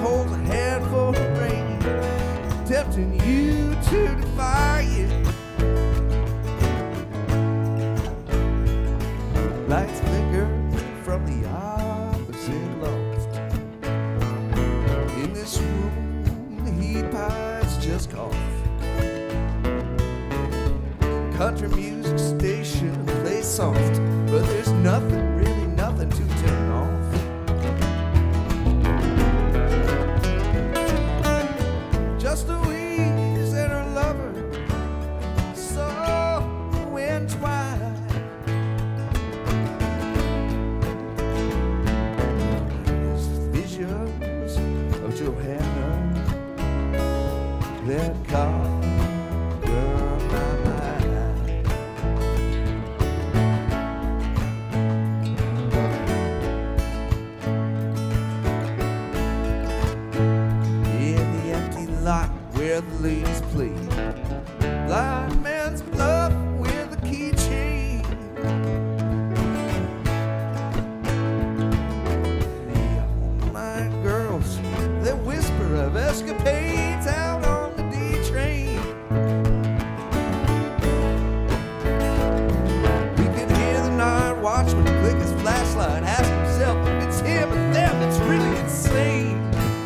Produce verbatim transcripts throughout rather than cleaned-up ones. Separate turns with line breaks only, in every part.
holds a handful of rain, tempting you to defy it. Lights flicker from the opposite loft. In this room, the heat pipes just cough. Country music station plays soft, but there's nothing, really nothing to turn off. Just Louise and her lover, so entwined. There's visions of Johanna that conquer my mind. In the empty lot where the ladies play, blind man's bluff with a keychain. The all-night girls that whisper of escapades out on the D train. We can hear the night watchman click his flashlight, ask himself if it's him or them that's really insane.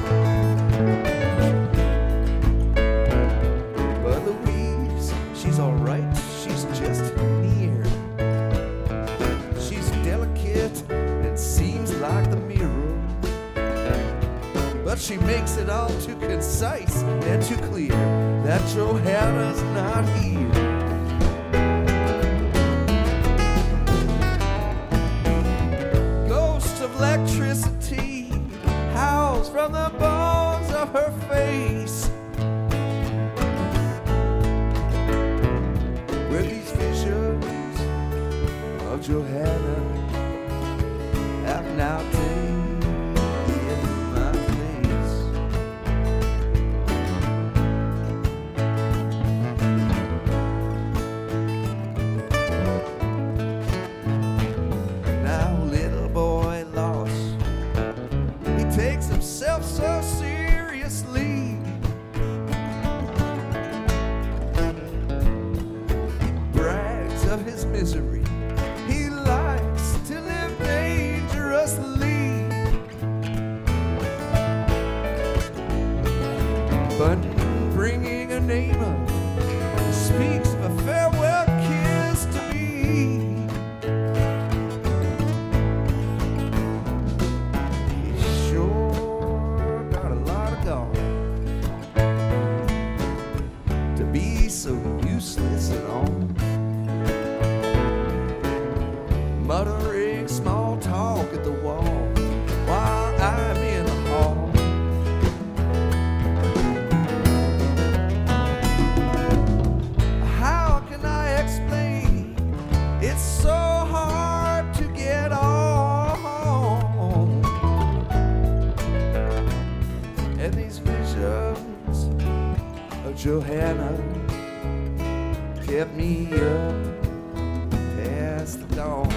But Louise, she's alright, she's just near. She's delicate and seems like the mirror, but she makes it all too concise and too clear that Johanna's not here. Ghost of electricity howls from the bones of her face. Where these visions of Johanna have now taken my place. Now little boy lost, he takes himself so seriously. He brags of his misery. He likes to live dangerously. But bringing a name up speaks of a farewell kiss to me. He's sure got a lot of gall to be so useless at all. Muttering small talk at the wall while I'm in the hall. How can I explain? It's so hard to get on. And these visions of Johanna kept me up past the dawn.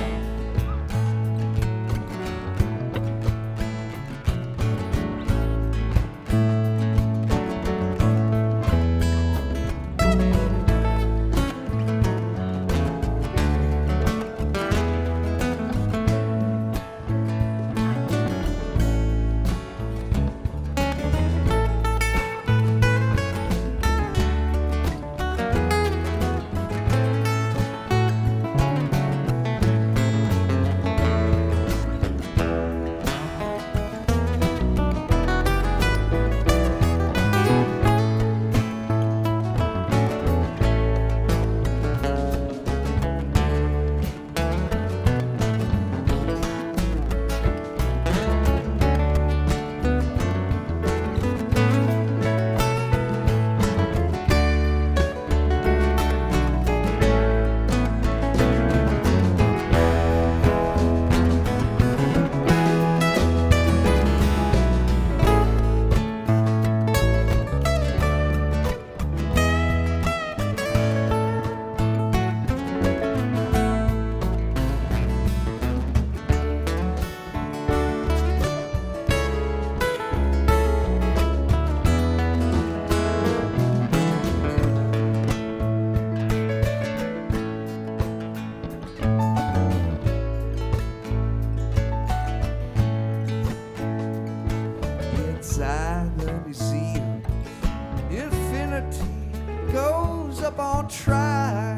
inside the museum. Infinity goes up on trial.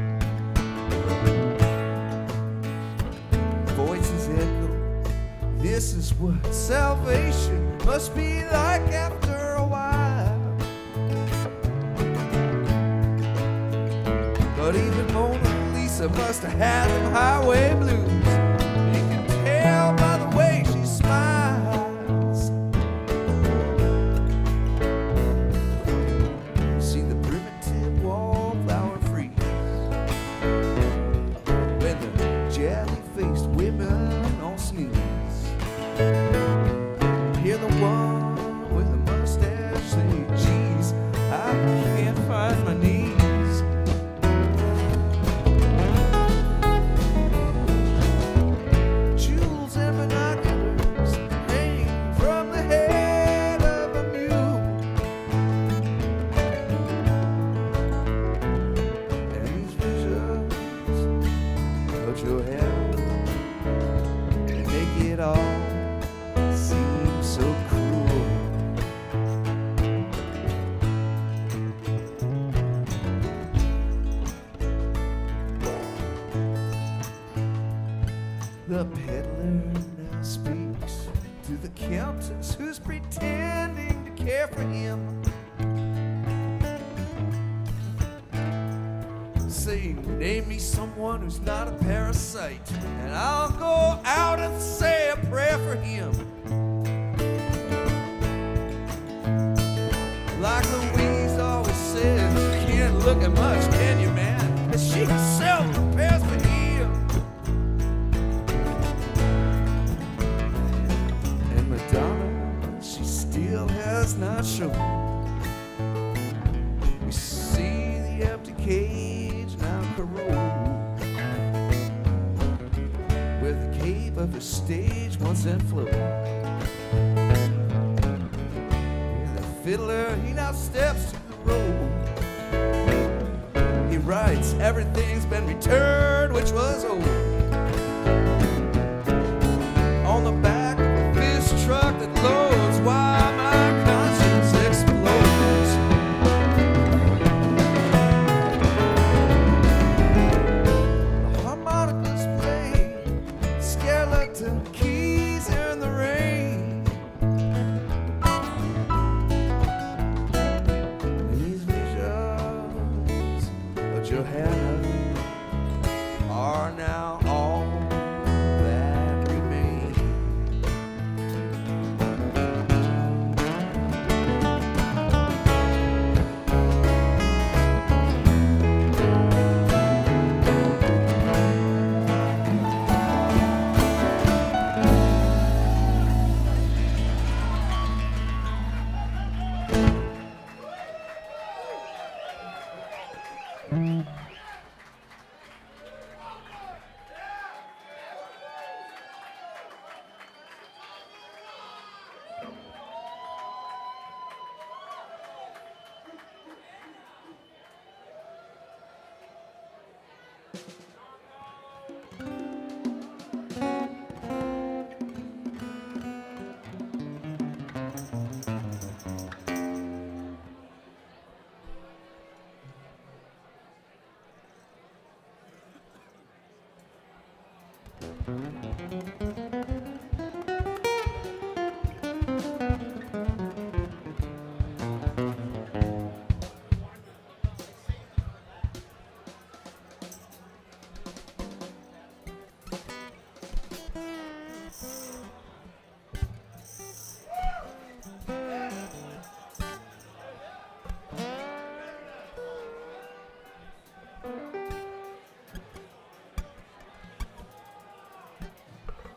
Voices echo, this is what salvation must be like after a while. But even Mona Lisa must have had them highway blues. You can tell by the way she smiles. See the primitive wallflower freeze when the jelly-faced women on sneeze. Hear the one with the mustache say, geez, I can't find my knees. Jewels and binoculars hang from the head of a mule. And these visions of your head, they make it all seem so cruel. The peddler now speaks to the countess who's pretending to care for him, saying, name me someone who's not a parasite, and I'll go out and say a prayer for him. Like Louise always says, you can't look at much, can you, man? And she herself prepares for him. And Madonna, she still has not shown. We see the empty cage now corrode, where the cave of the stage once had flowed. The fiddler, he now steps to the road. He writes, everything's been returned, which was old. On the back of a fish truck that loads, why my conscience explodes. The harmonicas play, skeleton keys in the rain. These visions of Johanna are now all that remain.